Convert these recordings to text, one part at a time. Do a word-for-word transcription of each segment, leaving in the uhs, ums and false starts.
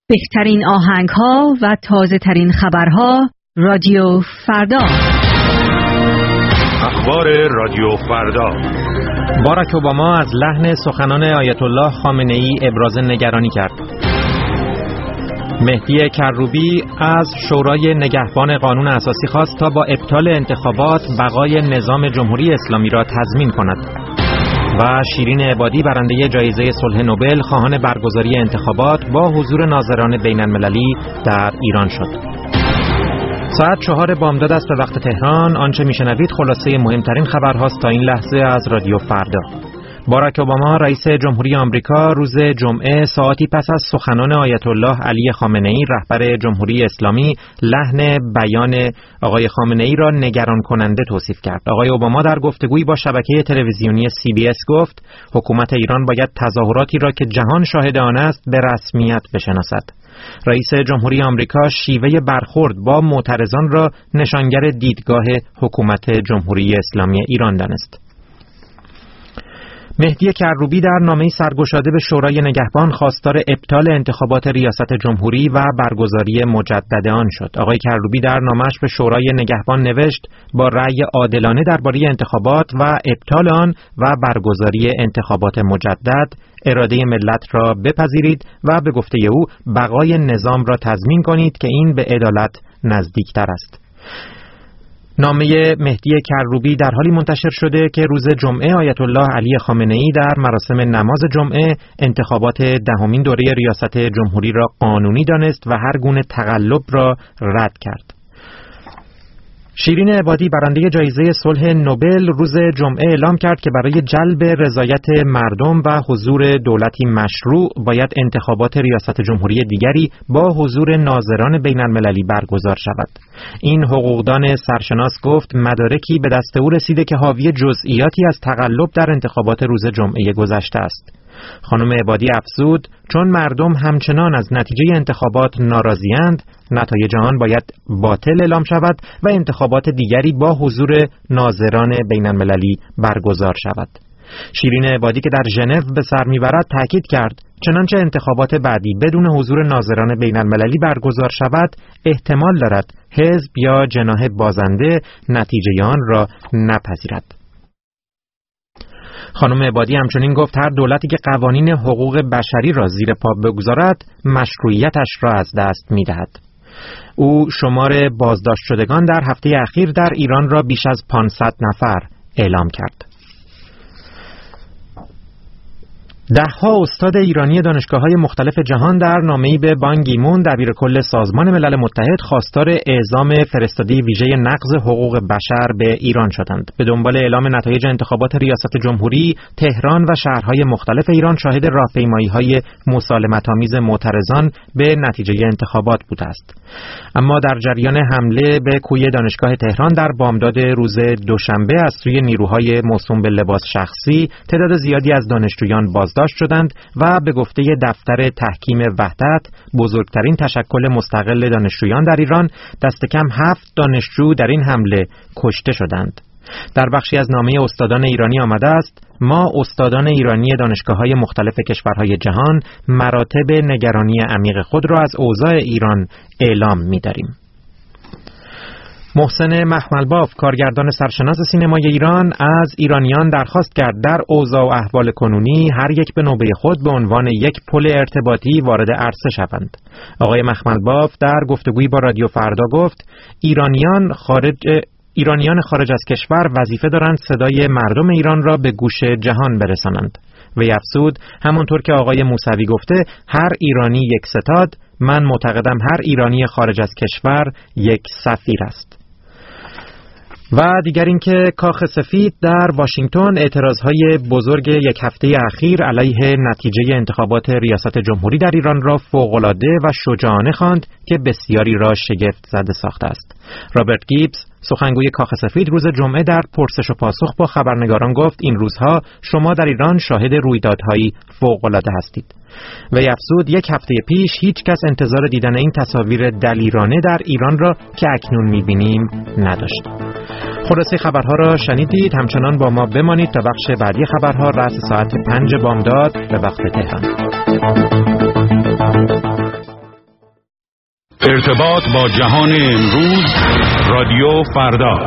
بهترین آهنگ‌ها و تازه‌ترین خبرها رادیو فردا. اخبار رادیو فردا. باراک اوباما از لحن سخنان آیت الله خامنه‌ای ابراز نگرانی کرد. مهدی کروبی از شورای نگهبان قانون اساسی خواست تا با ابطال انتخابات بقای نظام جمهوری اسلامی را تضمین کند. و شیرین عبادی برنده جایزه صلح نوبل خواهان برگزاری انتخابات با حضور ناظران بین المللی در ایران شد. ساعت چهار بامداد است به وقت تهران. آنچه میشنوید خلاصه مهمترین خبرهاست تا این لحظه از رادیو فردا. باراک اوباما رئیس جمهوری آمریکا روز جمعه ساعتی پس از سخنان آیت الله علی خامنه‌ای رهبر جمهوری اسلامی لحن بیان آقای خامنه‌ای را نگران کننده توصیف کرد. آقای اوباما در گفتگویی با شبکه تلویزیونی سی بی اس گفت حکومت ایران باید تظاهراتی را که جهان شاهد آن است به رسمیت بشناسد. رئیس جمهوری آمریکا شیوه برخورد با معترضان را نشانگر دیدگاه حکومت جمهوری اسلامی ایران دانست. مهدی کروبی در نامه‌ای سرگشاده به شورای نگهبان خواستار ابطال انتخابات ریاست جمهوری و برگزاری مجدد آن شد. آقای کروبی در نامه‌اش به شورای نگهبان نوشت با رأی عادلانه درباره انتخابات و ابطال آن و برگزاری انتخابات مجدد اراده ملت را بپذیرید و به گفته او بقای نظام را تضمین کنید که این به عدالت نزدیکتر است. نامه مهدی کروبی در حالی منتشر شده که روز جمعه آیت الله علی خامنه‌ای در مراسم نماز جمعه انتخابات دهمین دوره ریاست جمهوری را قانونی دانست و هر گونه تقلب را رد کرد. شیرین عبادی برنده جایزه صلح نوبل روز جمعه اعلام کرد که برای جلب رضایت مردم و حضور دولتی مشروع باید انتخابات ریاست جمهوری دیگری با حضور ناظران بین المللی برگزار شود. این حقوقدان سرشناس گفت مدارکی به دست او رسیده که حاوی جزئیاتی از تقلب در انتخابات روز جمعه گذشته است. خانم عبادی افزود چون مردم همچنان از نتیجه انتخابات ناراضی‌اند، نتایج آن باید باطل اعلام شود و انتخابات دیگری با حضور ناظران بین المللی برگزار شود. شیرین عبادی که در ژنو به سر میبرد تاکید کرد چنانچه انتخابات بعدی بدون حضور ناظران بین المللی برگزار شود احتمال دارد حزب یا جناح بازنده نتیجه آن را نپذیرد. خانم عبادی همچنین گفت هر دولتی که قوانین حقوق بشری را زیر پا بگذارد مشروعیتش را از دست می‌دهد. او شمار بازداشت شدگان در هفته اخیر در ایران را بیش از پانصد نفر اعلام کرد. ده‌ها استاد ایرانی دانشگاه‌های مختلف جهان در نامه‌ای به بان کی مون دبیرکل سازمان ملل متحد خواستار اعزام فرستاده ویژه نقض حقوق بشر به ایران شدند. به دنبال اعلام نتایج انتخابات ریاست جمهوری، تهران و شهرهای مختلف ایران شاهد راهپیمایی‌های مسالمت‌آمیز معترضان به نتیجه انتخابات بوده است. اما در جریان حمله به کوی دانشگاه تهران در بامداد روز دوشنبه از سوی نیروهای موسوم به لباس شخصی، تعداد زیادی از دانشجویان باز داشت شدند و به گفته دفتر تحکیم وحدت بزرگترین تشکل مستقل دانشجویان در ایران دست کم هفت دانشجو در این حمله کشته شدند. در بخشی از نامه استادان ایرانی آمده است ما استادان ایرانی دانشگاه‌های مختلف کشورهای جهان مراتب نگرانی عمیق خود را از اوضاع ایران اعلام می‌داریم. محسن مخملباف کارگردان سرشناس سینمای ایران از ایرانیان درخواست کرد در اوضاع و احوال کنونی هر یک به نوبه خود به عنوان یک پل ارتباطی وارد عرصه شوند. آقای مخملباف در گفتگویی با رادیو فردا گفت ایرانیان خارج ایرانیان خارج از کشور وظیفه دارند صدای مردم ایران را به گوش جهان برسانند. وی افزود همانطور که آقای موسوی گفته هر ایرانی یک ستاد، من معتقدم هر ایرانی خارج از کشور یک سفیر است. و دیگر اینکه کاخ سفید در واشنگتن اعتراضهای بزرگ یک هفته اخیر علیه نتیجه انتخابات ریاست جمهوری در ایران را فوق‌العاده و شجاعانه خواند که بسیاری را شگفت زده ساخته است. رابرت گیبز سخنگوی کاخ سفید روز جمعه در پرسش و پاسخ با خبرنگاران گفت این روزها شما در ایران شاهد رویدادهایی فوق‌العاده هستید. و افزود یک هفته پیش هیچ کس انتظار دیدن این تصاویر دلیرانه در ایران را که اکنون می‌بینیم نداشت. خلاصه خبرها را شنیدید. همچنان با ما بمانید تا بخش بعدی خبرها رأس ساعت پنج بامداد به وقت تهران. ارتباط با جهان امروز، رادیو فردا.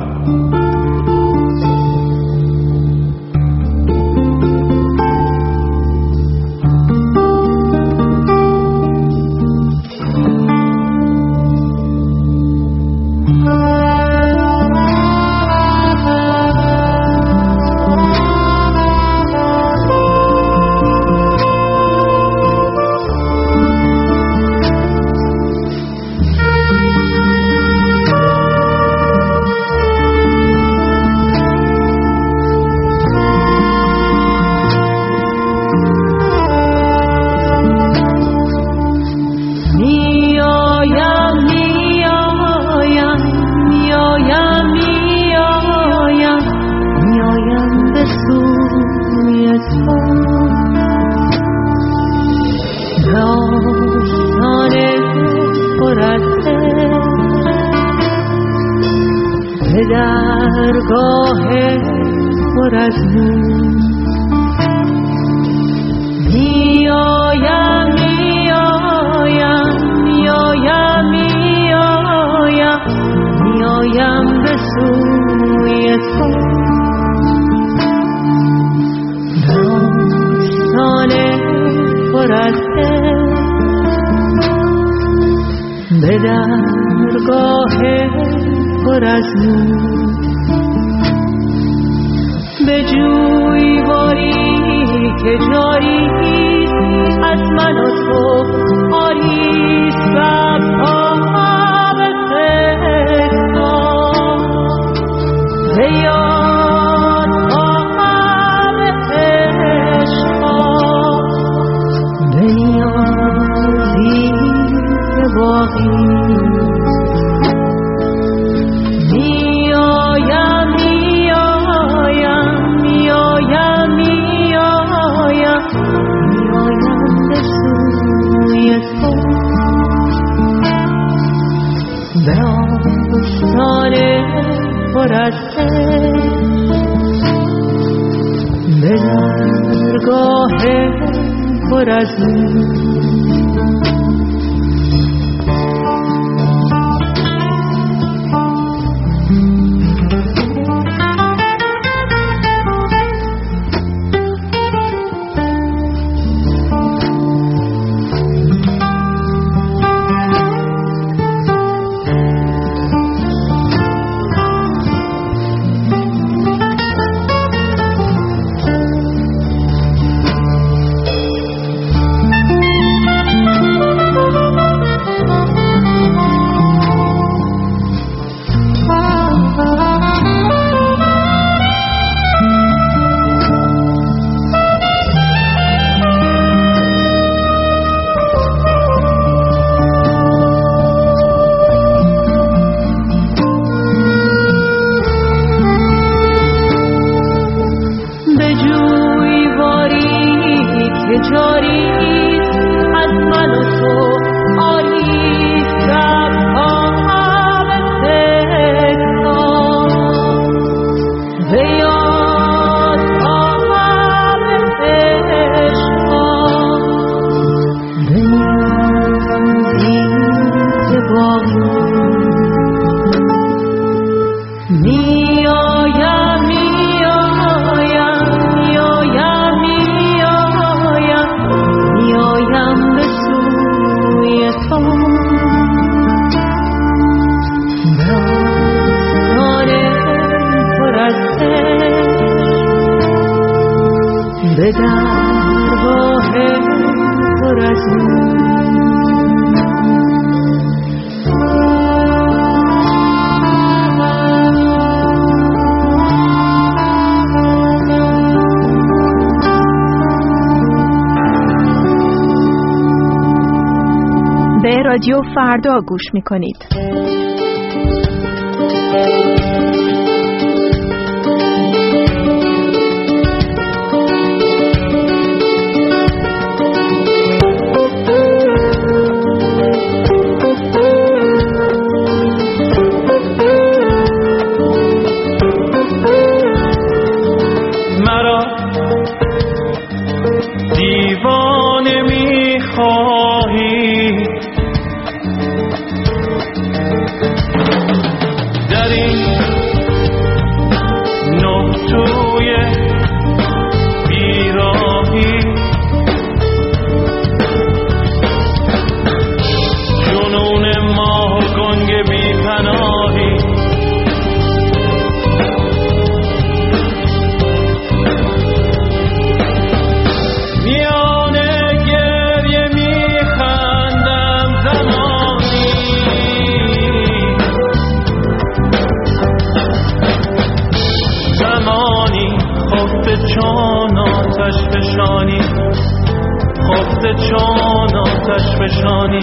رادیو فردا گوش می‌کنید. مرا دیوانه می‌خواهی فشانی.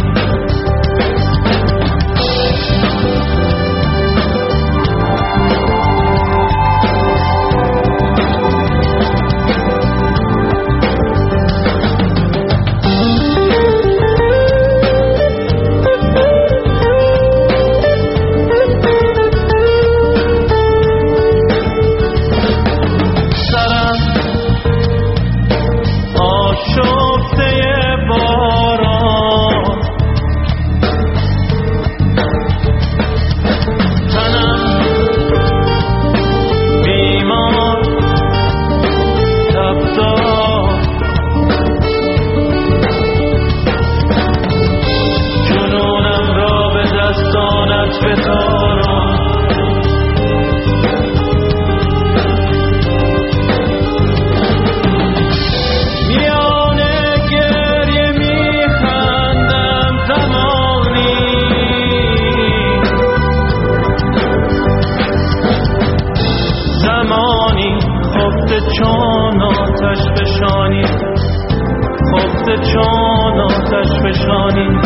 چون آتش فشانی، خفته چون آتش فشانی.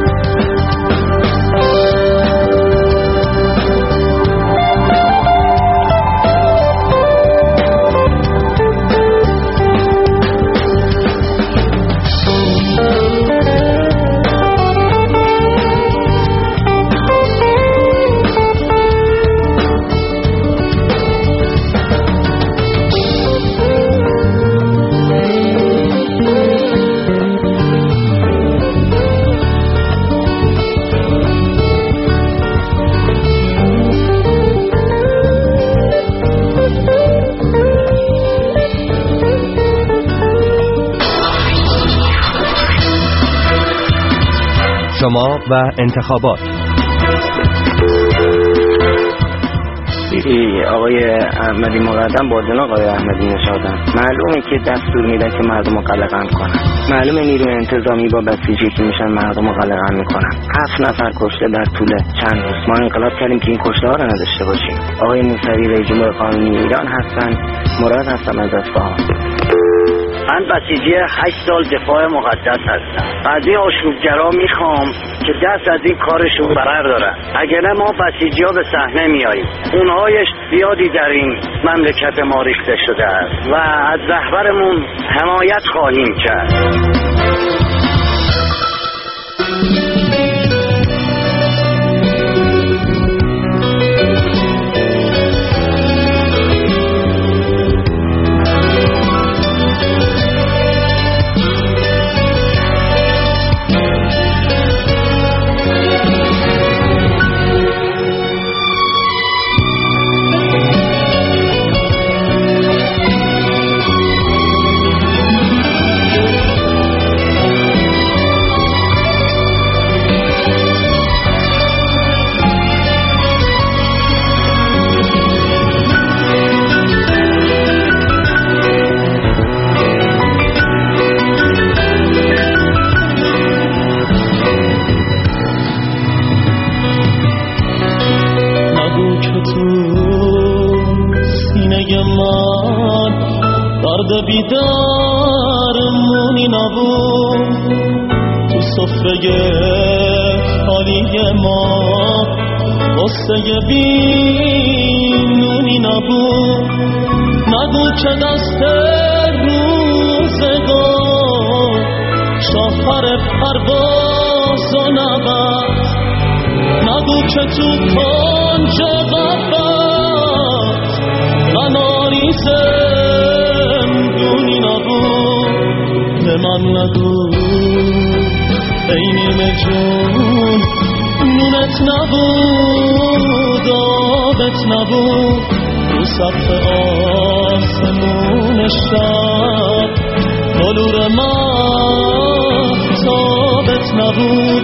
شما و انتخابات. دیدی آقای احمدی مقدم با جناب آقای احمدی نژادن، معلومه که دستور میدن که مردم رو قلقم کنن، معلومه نیروی انتظامی با بسیجی که میشن مردم رو قلقم میکنن. هفت نفر کشته در طول چند روز، ما انقلاب کردیم که این کشته ها رو نداشته باشیم. آقای موسوی رئیس جمهور قانونی ایران هستن، مراد هستم از اصفهان. من بسیجی هشت سال دفاع مقدس هستم. از این آشوبگرا میخوام که دست از این کارشون برر دارن. اگر نه ما بسیجی ها به صحنه میاییم. اونهایش زیادی در این مملکت ما ریخته شده است و از رهبرمون حمایت خواهیم کرد. بیدارمونی نبود تو سفره خالی ما، قصه بینونی نبود. نگو که دست روزگار شاهر پرواز و نبرد، نگو که تو کنج غفلت غناری زندونی نبود. به من نگو ای نیمه جون نونت نبود آبت نبود، رو سقف آسمون شب بلور مهتابت نبود.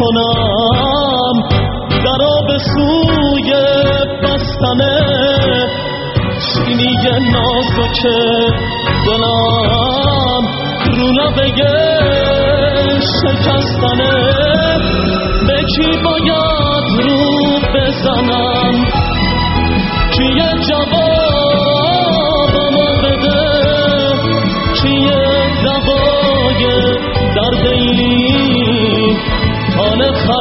کنم درا به سوی بستنه چینی نازک دلم رو لبه شکستنه به کی باید رو بزنم کیه جوابمو بده کیه دوای درد این حال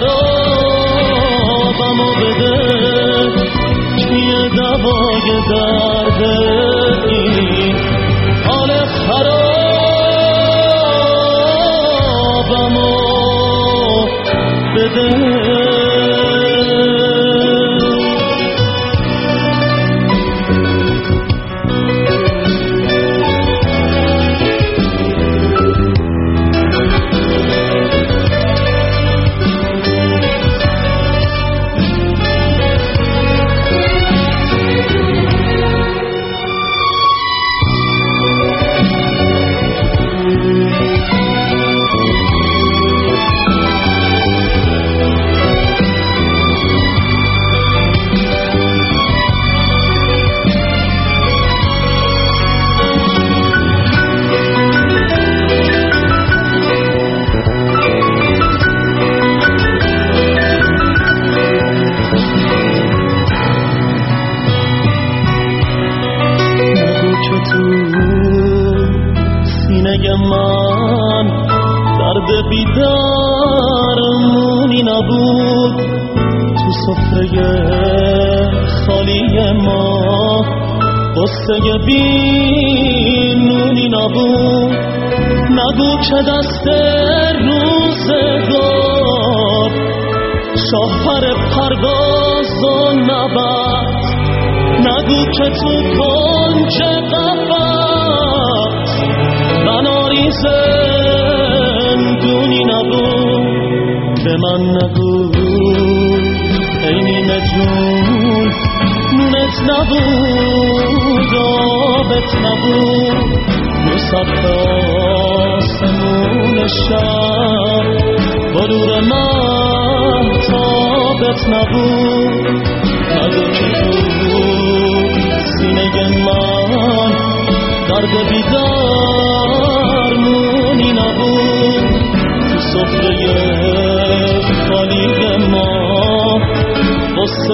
خرابمو بده کیه دوای درد این حال خرابمو بده. بیدارمونی نبود تو سفره خالی ما قصه بینونی نبود نگو که دست روزگار شاهپر پرواز و نبد نگو که تو کنج قفس بناریزه دونی نبود به من نگو ای نیمه جون نونت نبود آبت نبود رو سبت آسمون شب بلور مهتابت نبود نگو که تو سینه من درد بیدار مونی نبود سفره خالی ما قصه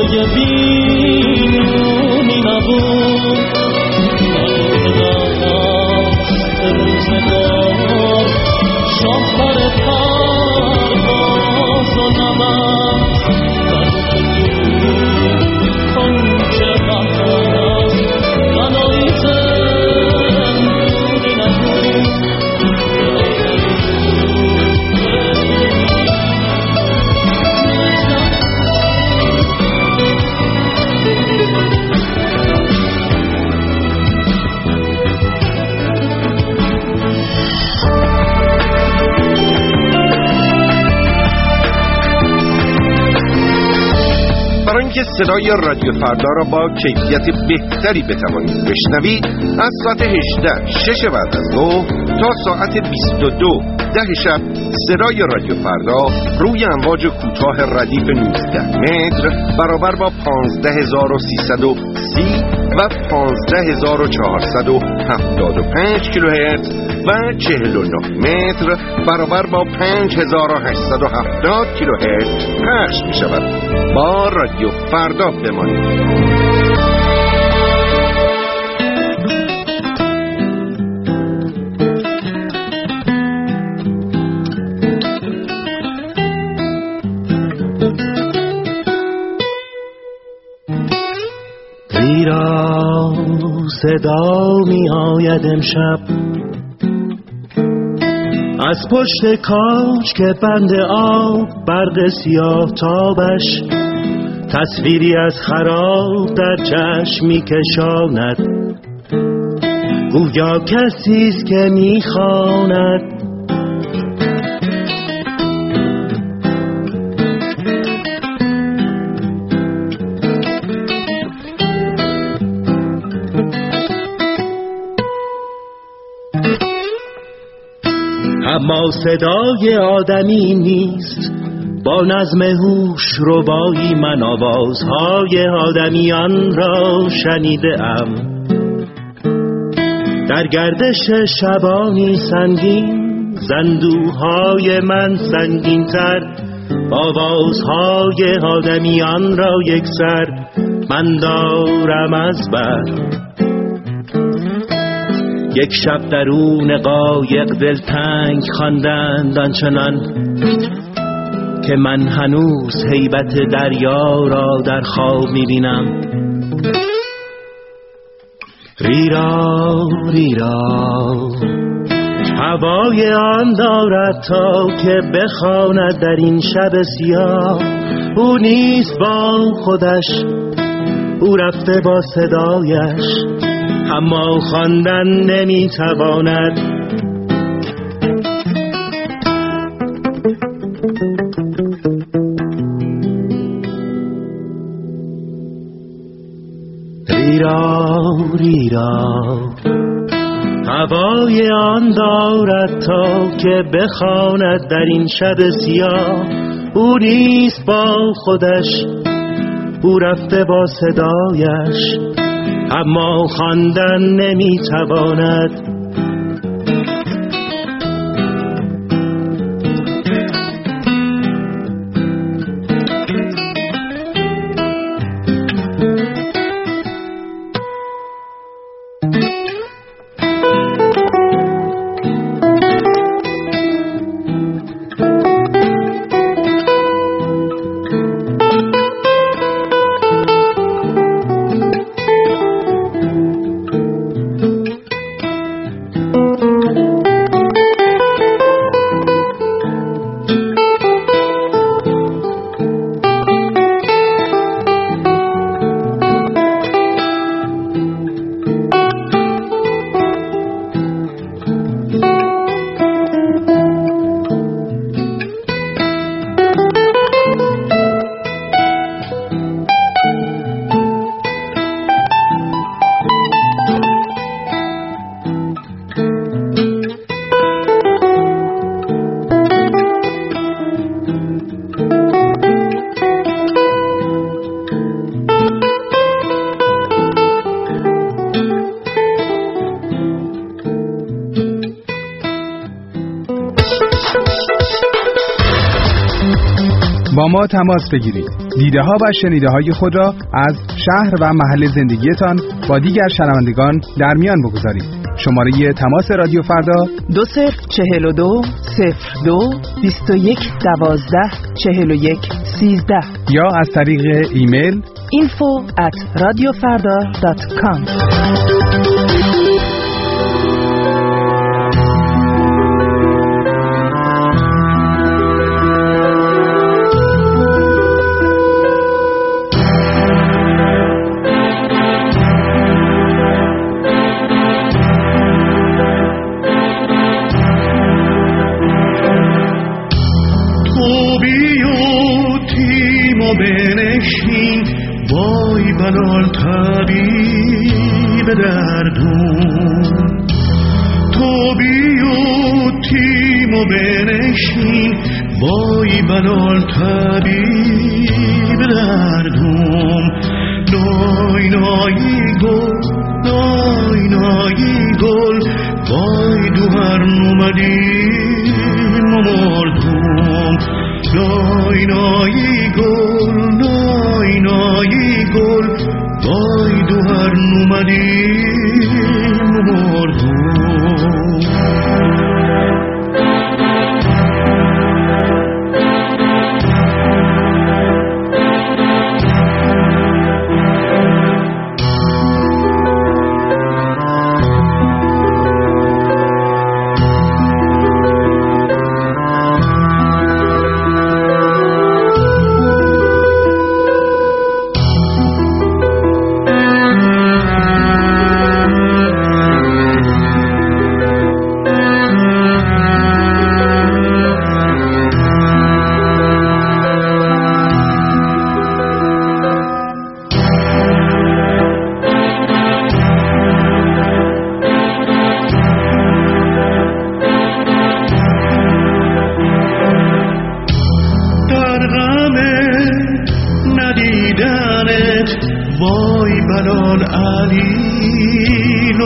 بینونی نبود دست روزگار شاهپر پرواز و نمد کنج قفس بنایی زندونی نبود برای اینکه صدای رادیو فردا را با کیفیت بهتری بتوانید بشنوید از ساعت هجده شش بعد از ظهر تا ساعت بیست و دو ده شب صدای رادیو فردا روی امواج کوتاه ردیف نوزده متر برابر با پانزده هزار و سیصد و سی و پانزده هزار و چهارصد و هفتاد و پنج کیلوهرتز و چهل و نه متر برابر با پنج هزار و هشتصد و هفتاد کیلوهرتز پخش می شود. با رادیو فردا بمانید. زیرا صدا می آید امشب از پشت کاج که بند آب برق سیاه تابش تصویری از خراب در چشم می کشاند گویا کسیست که می خواند اما صدای آدمی نیست با نظم هوش ربایی من آوازهای آدمیان را شنیده ام. در گردش شبانی سنگین زندوهای من سنگین تر، آوازهای آدمیان را یک سر من دارم از بر. یک شب درون قایق دلتنگ خواندند آنچنان که من هنوز هیبت دریا را در خواب می‌بینم. ریرا ریرا هوای آن دارد تا که بخواند در این شب سیاه. او نیست با خودش، او رفته با صدایش، اما خواندن نمیتواند. ریرا ریرا هوای آن دارد تا که بخواند در این شب سیاه. او نیست با خودش، او رفته با صدایش، اما خواندن نمیتواند. با ما تماس بگیرید. دیده ها و شنیده های خود را از شهر و محل زندگیتان با دیگر شنوندگان در میان بگذارید. شماره تماس رادیو فردا دو صفر چهل و دو صفر دو بیست و یک دوازده چهل و یک سیزده یا از طریق ایمیل info at radiofarda dot com.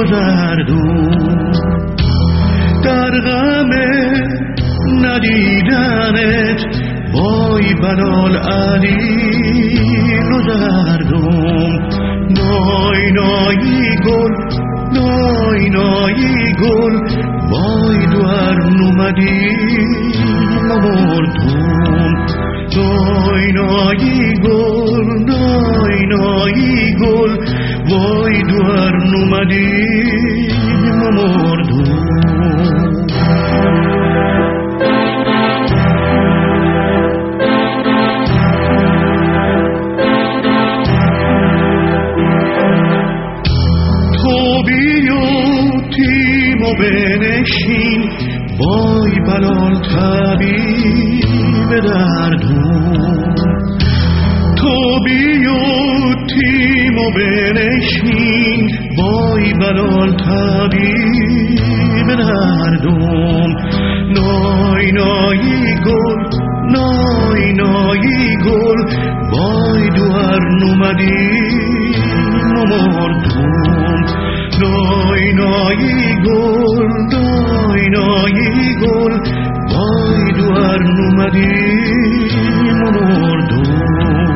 گذردون در غم ندیدنت وای بلال علی گذردون نای نایی گل نای نایی گل وای دوار نومدی مردون نای نایی گل نای نایی گل وای دوار نومدی مردون بنشین وای بلال طبیب دردون تو بیو تیمو بنشین وای بلال طبیب دردون نای نایی گل نای نایی گل وای دوار نومدی مردون نای نایی گل نای نایی گل وای دوار نومدی مردون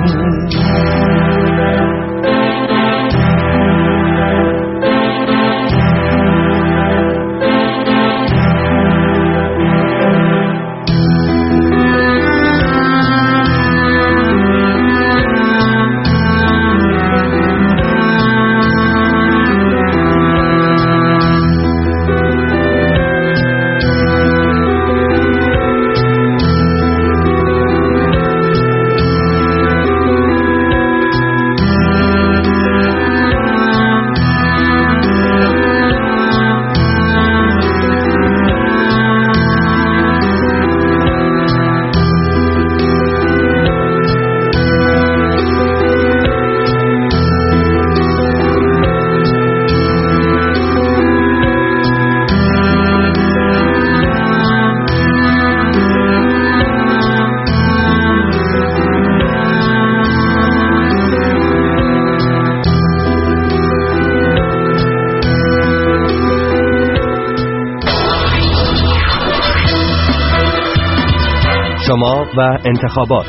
شما و انتخابات.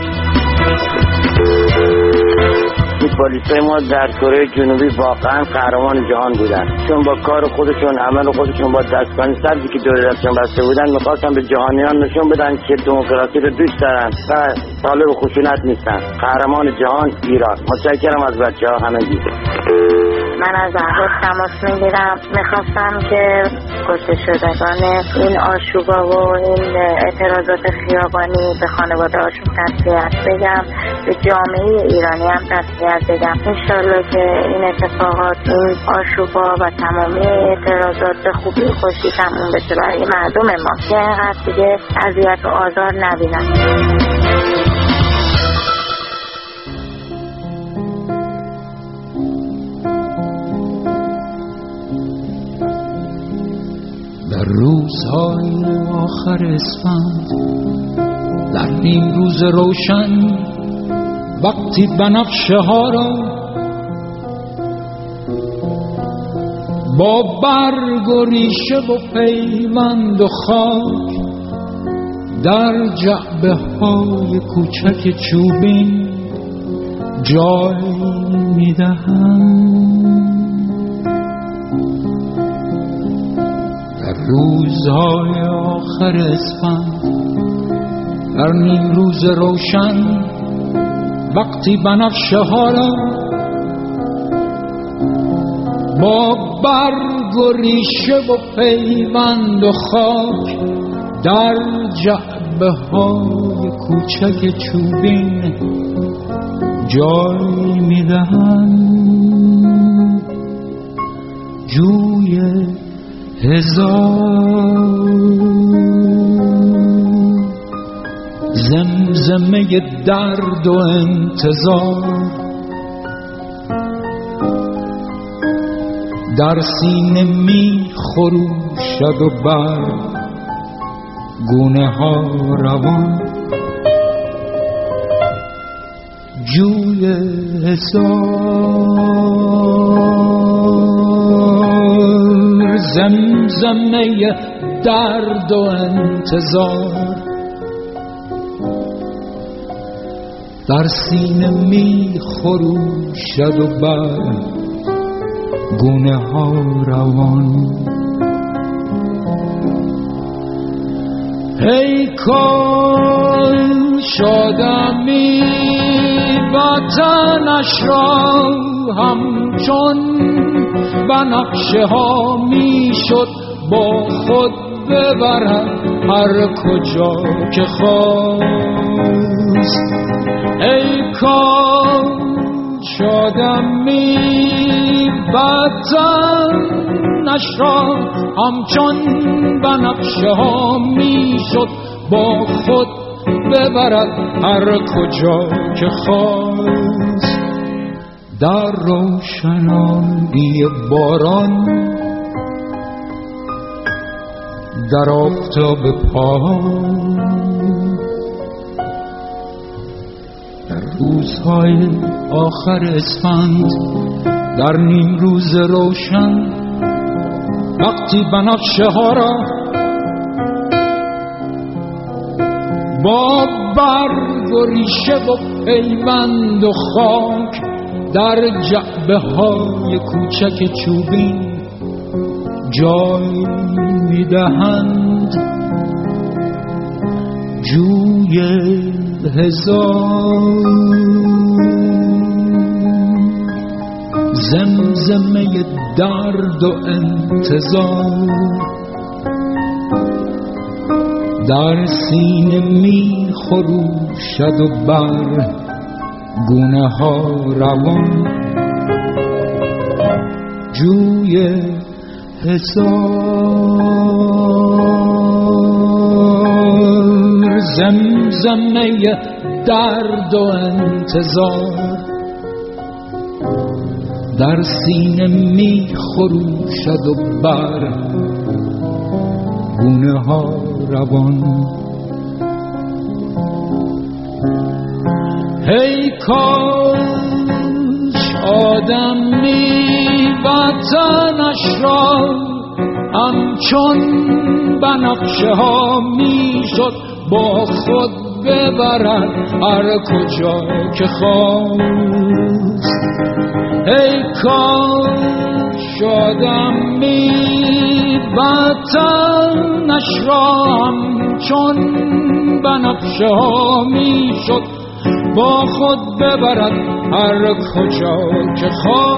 فوتبالیستای ما در کره جنوبی واقعا قهرمان جهان بودن، چون با کار خودشون، عمل خودشون، با دستگاه سبزی که دور دستشون بسته بودن میخواستن به جهانیان نشون بدن که دموکراسی رو دوست دارن و طالب خشونت نیستن. قهرمان جهان ایران. متشکرم از بچه‌ها همگی. من از اهواز تماس میگیرم، میخواستم که کشته شدگان این آشوبا و این اعتراضات خیابانی به خانواده هاشون تسلیت بگم، به جامعه ایرانی هم تسلیت بگم. انشالله که این اتفاقات، این آشوبا و تمامی اعتراضات به خوبی خوشی تموم بشه برای مردم ما که اینقدر دیگه اذیت و آزار نبینن. در روزهای آخر اسفند، در نیم روز روشن، وقتی بنفشه ها را با برگ و ریشه و پیوند و خاک در جعبه های کوچک چوبین جای میدهم. در روزهای آخر اسفند، در نیم روز روشن، وقتی بنفشه ها را با برگ و ریشه و پیوند و خاک در جعبه های کوچک چوبین جای میدهند. جوی هزار زمزمه درد و انتظار در سینه می خروشد و بر گونه ها روان. جوی هزار زمزمه درد و انتظار در سینه می خروشد و بر گونه ها روان. ای کاش آدمی وطنش را همچون بنفشه ها می شد با خود ببرد هر کجا که خواست. ای کاش آدمی وطنش را همچون بنفشه ها می شد با خود ببرد هر کجا که خواست. در روشنایی باران در آفتاب پای در روزهای آخر اسفند در نیم روز روشن وقتی بنفشه ها را با برگ و ریشه و پیوند و خاک در جعبه های کوچک چوبین جای میدهند جوی هزار زمزمه درد و انتظار در سینه می خروشد و بر گونه ها روان جوی هزار زمزمه درد و انتظار در سینه می خروشد و بر گونه ها روان. ای کاش آدمی وطنش را همچون بنفشه ها می شد با خود ببرد هر کجا که خواست. ای کاش آدمی وطنش را همچون بنفشه ها می شد با خود ببرد هر کجا که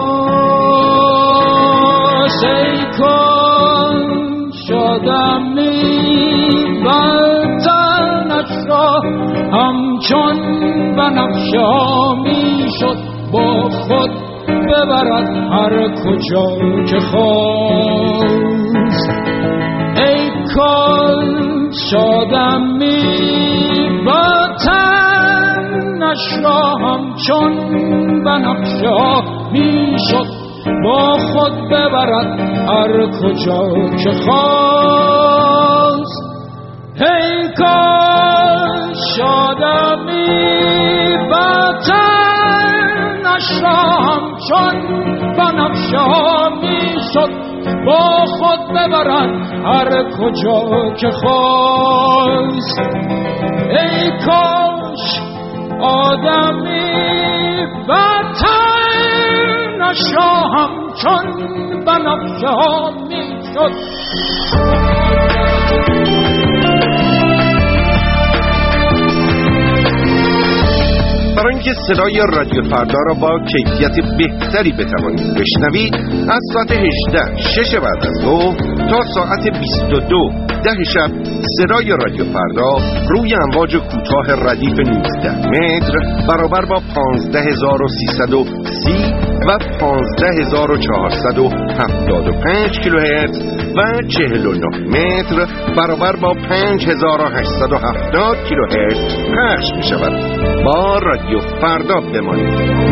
خواست. ای کاش آدمی وطنش را همچون بنفشه ها می شد با خود ببرد هر کجا که خواست. ای کاش آدمی وطنش را همچون بنفشه ها می شد با خود ببرد هر کجا که خواست. ای کاش آدمی وطنش را همچون بنفشه ها می شد با خود ببرد هر کجا که خواست. ای کاش آدمی وطنش را همچون بنفشه ها می شد. برای اینکه صدای رادیو فردا را با کیفیت بهتری بتوانید بشنوید از ساعت هجده شش بعد از ظهر تا ساعت بیست و دو ده شب صدای رادیو فردا روی امواج کوتاه ردیف نوزده متر برابر با پانزده هزار و سیصد و سی و پانزده هزار و چهارصد و هفتاد و پنج کیلوهرتز و چهل و نه متر برابر با پنج هزار و هشتصد و هفتاد کیلوهرتز پخش می شود. با رادیو فردا بمانید.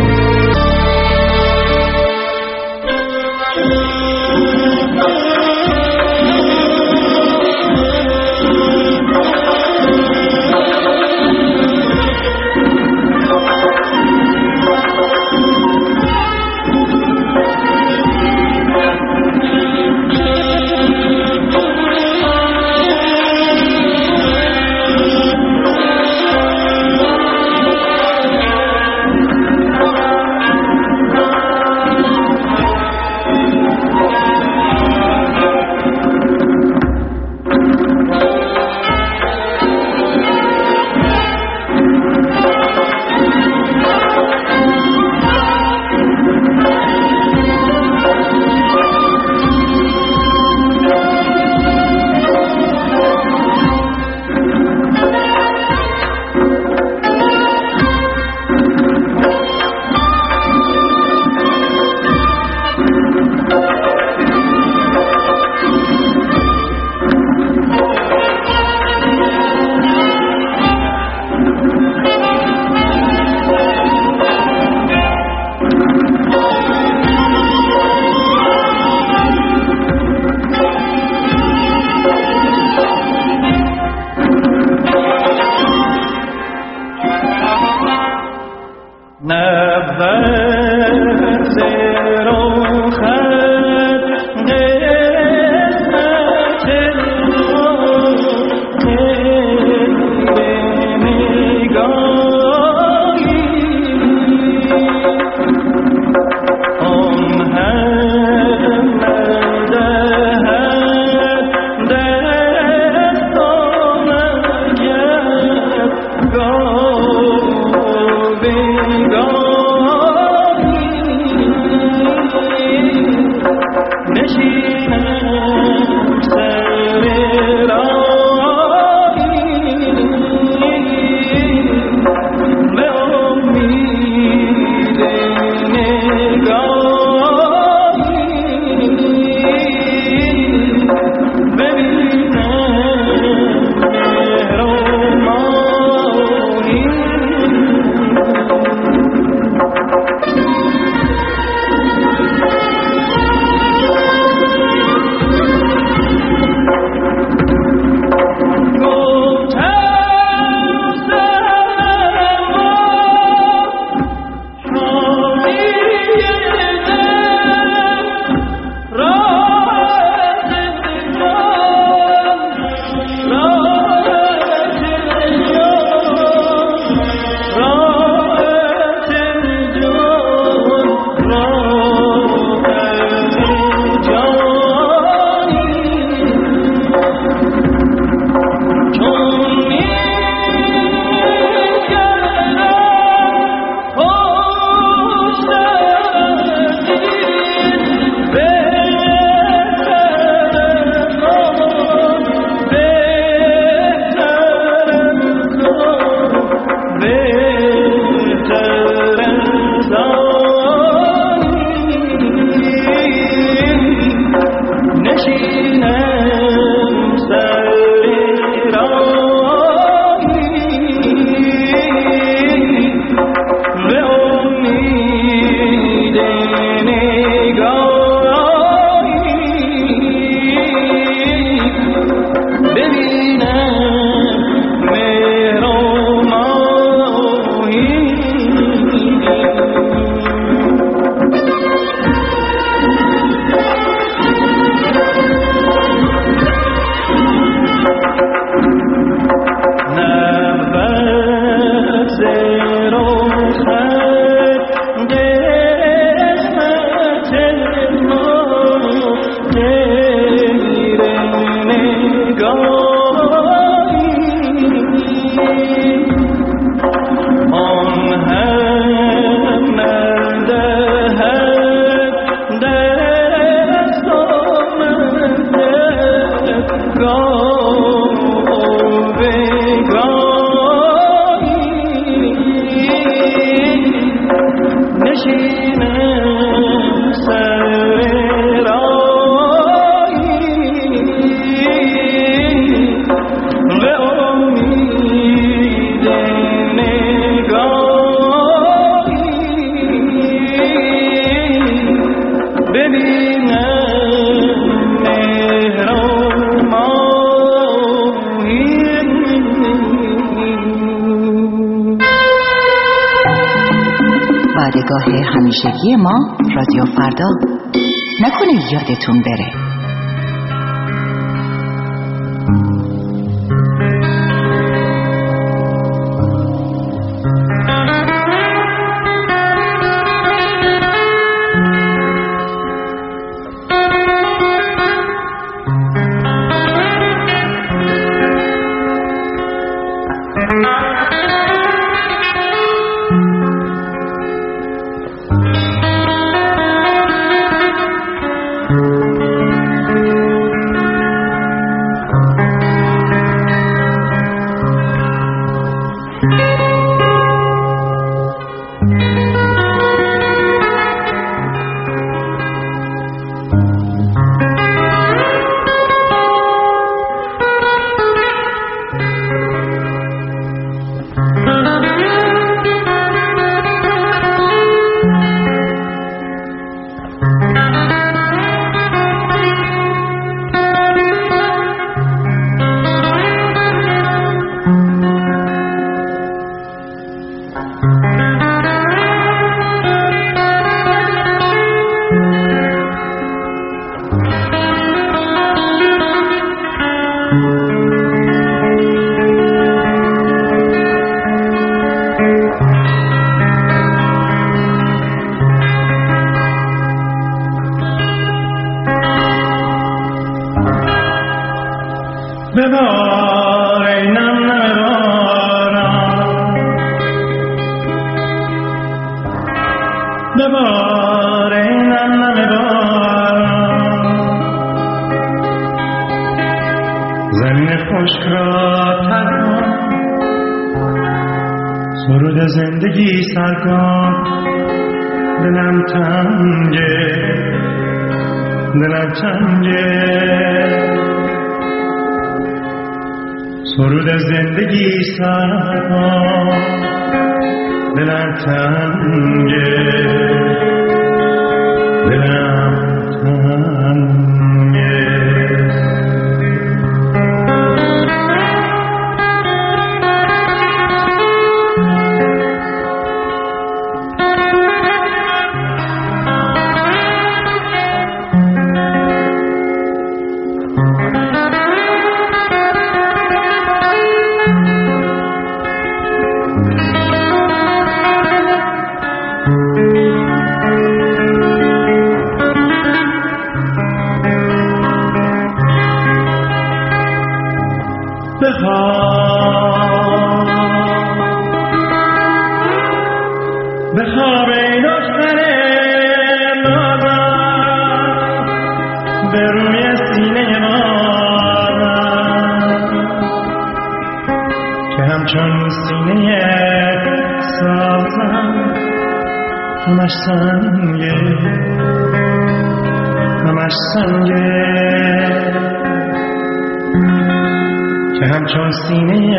جایگاه همیشگی ما رادیو فردا. نکنه یادتون بره. ببار ای نم نم باران، ببار ای نم نم باران، زمین خشک را تر کن، سرود زندگی سر کن. دلم تنگه، دلم تنگه، سرود زندگی سر کن. دلم تنگه، دلم تنگه. بخواب ای دختر نازم، به روی سینه بازم، که همچون سینه سازم. همش سنگه، همش سنگه، که همچون سینه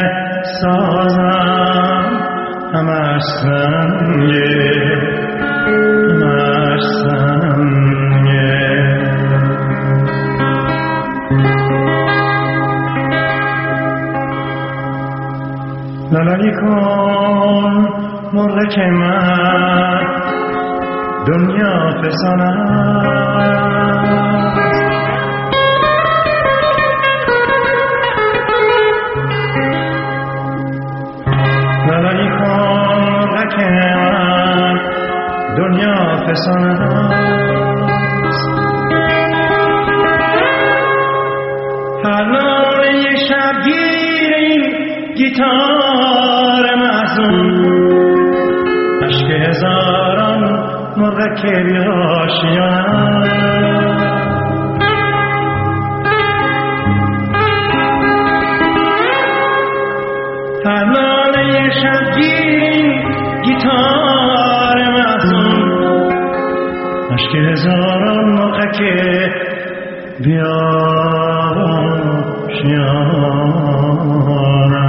سازم. همش سنگه، همش سنگه. لالایی کن مرغک من، دنیا فسانه است. لالایی کن مرغک من، دنیا فسانه است. هر ناله شبگیر این گیتار محزون، عشق هزاران مرغک بی آشیانه. هر ناله شبگیر گیتار محزون، عشق هزاران مرغک بی آشیانه.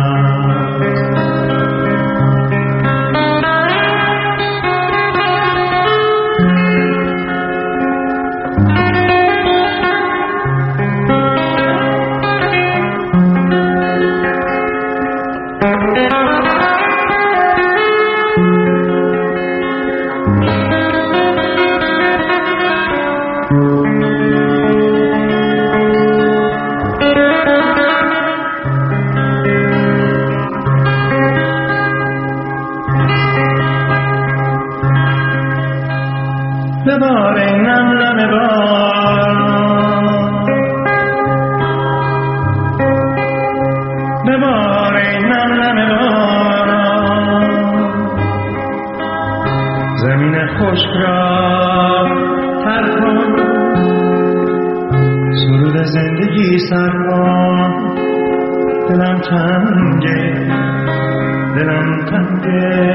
زندگی سرکن، دلم تنگه دلم تنگه،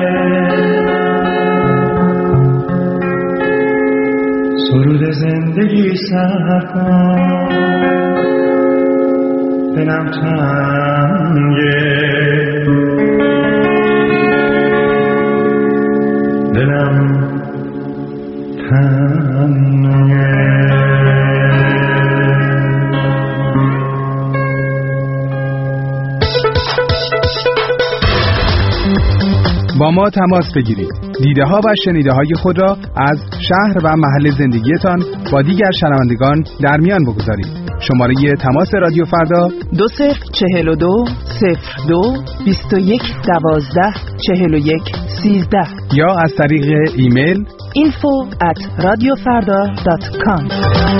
سرود زندگی سرکن، دلم تنگه دلم تنگه. با ما تماس بگیرید. دیده ها و شنیده های خود را از شهر و محل زندگیتان با دیگر شنوندگان در میان بگذارید. شماره تماس رادیو فردا دو صفر چهل و دو صفر دو بیست و یک دوازده چهل و یک سیزده یا از طریق ایمیل اینفو ات رادیو فردا دات کام.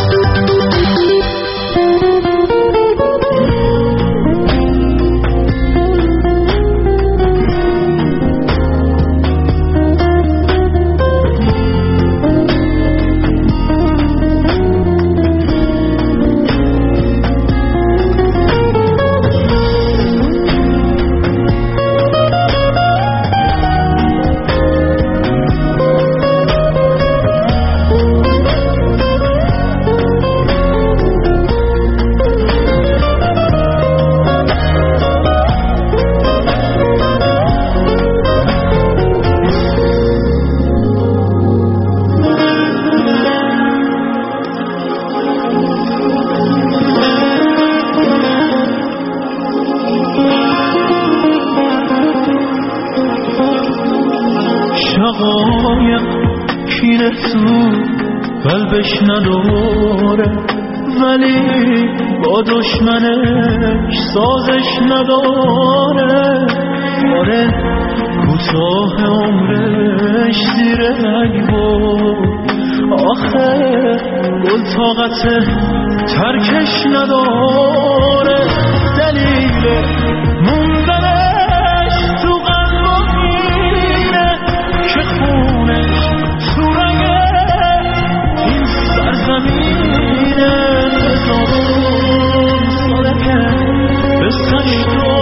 قلبش نداره ولی با دشمنش سازش نداره. آره کوتاه عمرش زیر رنگ بود، آخه گل طاقت ترکش نداره. دلیل موندنش تو قلب اینه که خونش تو رنگ این سرزمینه. هزارون ساله که بسش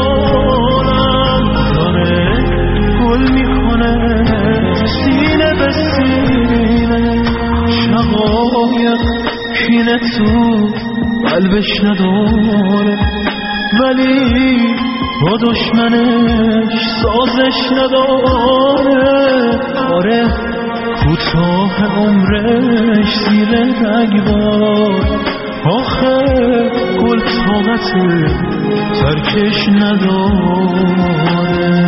دارم داره گل میکنه سینه به سینه. شقایق کینه تو قلبش نداره ولی با دشمنش سازش نداره. آره کوتاه عمرش زیر رگبار، آخه گل طاقت ترکش نداره.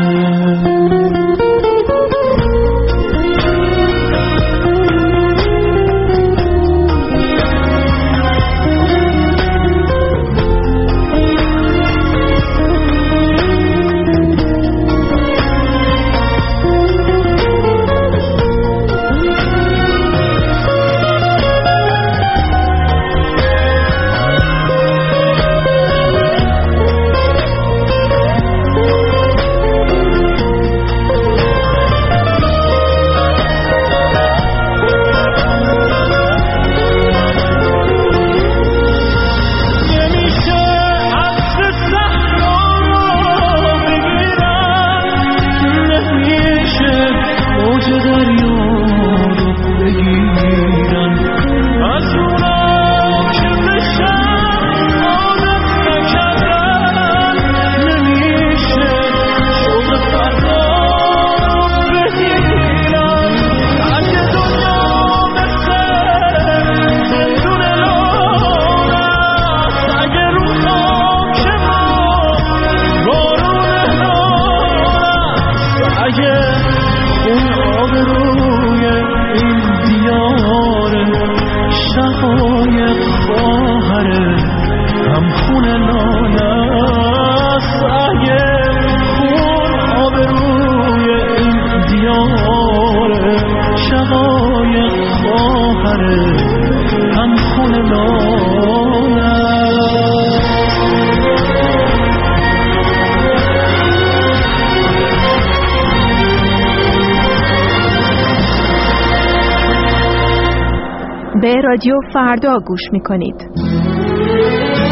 به رادیو فردا گوش میکنید.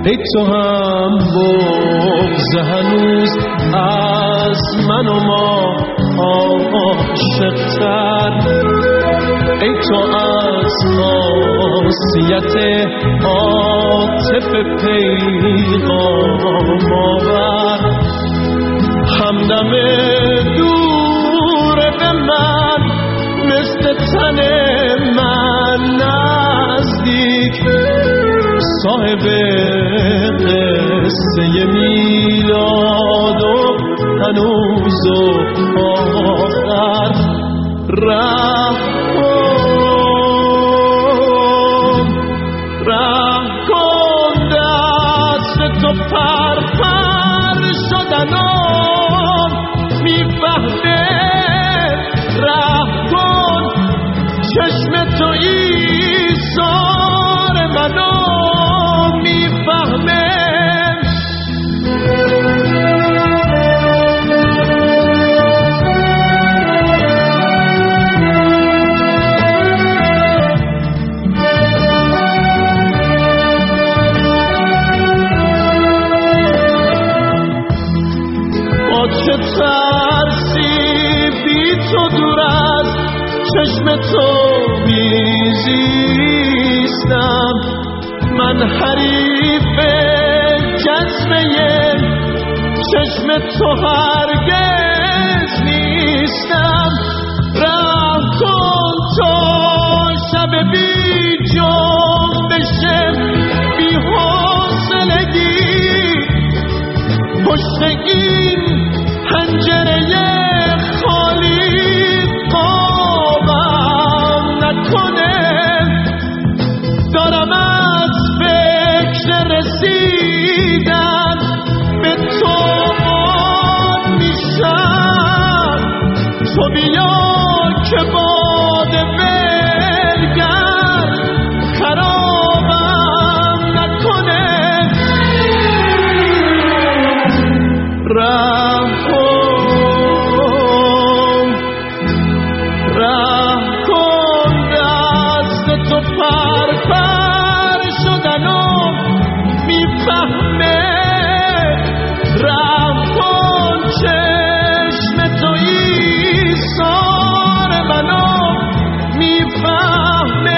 ای تو هم بغض هنوز از من و ما عاشق‌تر، ای تو از خاصیت عاطف پیغام آور، همدم دور به من مثل تن من نزدیک، صاحب قصه میلاد و هنوز و آخر راه کن، راه کن دست تو پر پر شدنم میفهمه، راه کن چشم تو ایثار منو میفهمه. چه ترسی بی تو دور از چشم تو میزیستم، من حریف جذبه چشم تو هرگز نیستم، راه کن تا شب بی جنبش بی حوصلگی پشت این پنجره خالی قابم نکنه، دارم از فکر رسیدن به تو آن میشم، تو بیا که باد ولگر خرابم نکنه، راه کن، راه کن دست تو پر پر شدنو میفهمه، راه کن چشم تو ایثار منو میفهمه.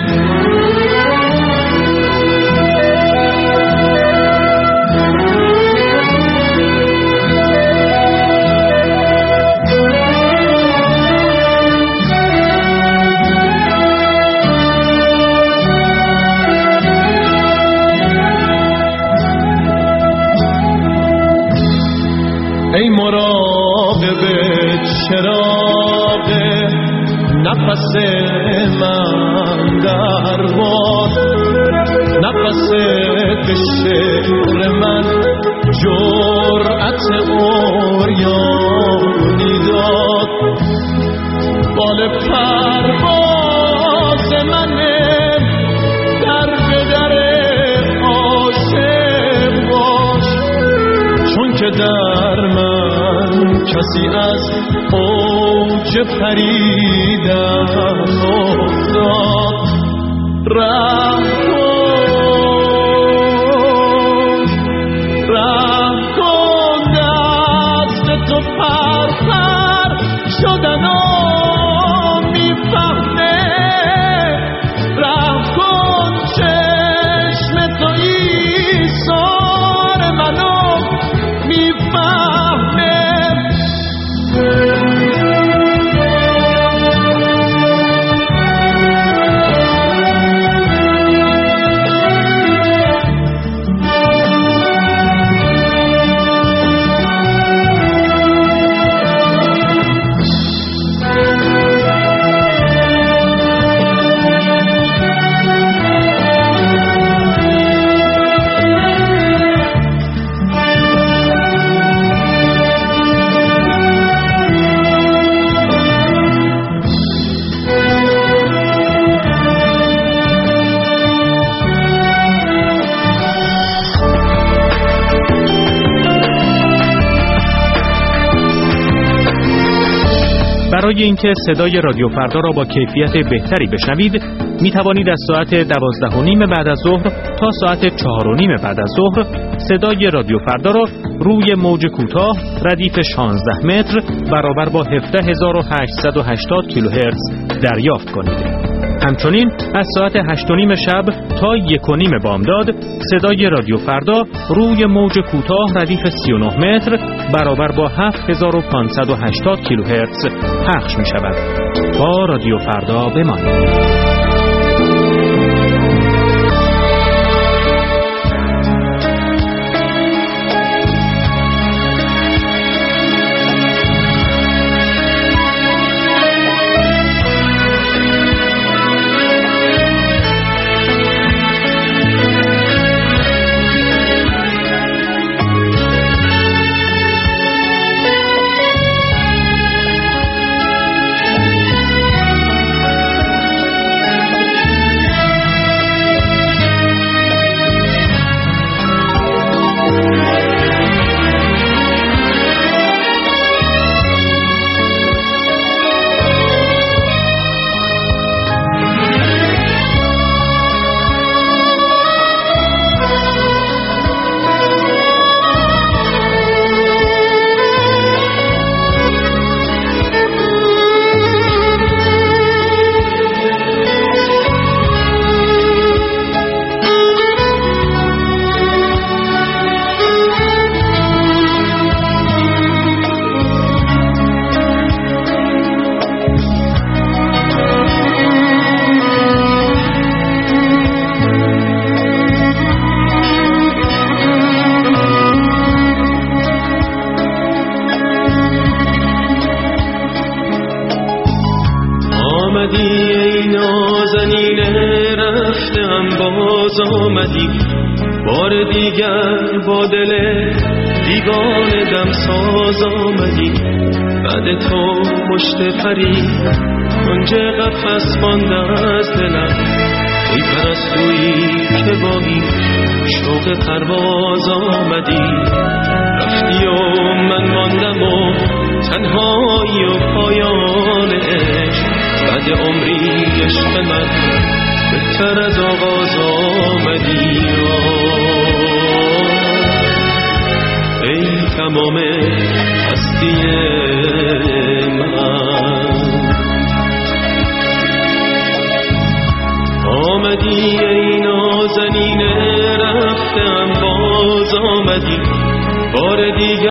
ای مراقب چراغ نفس من در باد، نفس به شعر من جرأت عریانی داد، بال پرواز منه در به در عاشق باش، چون که در من کسی از اوج پریدن افتاد، راه کن، راه کن دست تو پر پر شدنو میفهمه، راه کن چشم تو ایثار منو میفهمه. برای اینکه صدای رادیو فردا را با کیفیت بهتری بشنوید می توانید از ساعت دوازده و نیم بعد از ظهر تا ساعت چهار و نیم بعد از ظهر صدای رادیو فردا را روی موج کوتاه ردیف شانزده متر برابر با هفده هزار و هشتصد و هشتاد کیلوهرتز دریافت کنید. همچنین از ساعت هشت و نیم شب تا یک و نیم بامداد صدای رادیو فردا روی موج کوتاه ردیف سی و نه متر برابر با هفت هزار و پانصد و هشتاد کیلوهرتز پخش می شود. با رادیو فردا بمانید. آمدی بار دیگر با دل دیوانه دم ساز آمدی بعد تو مشت پری کنج قفس مانده از دلم ای پرستویی که با این شوق پرواز آمدی رفتی و من ماندم و تنهایی و پایان عشق بعد عمری عشق من بهتر از آغاز آمدی ای تمام هستی من آمدی ای نازنین رفتم باز آمدی بار دیگر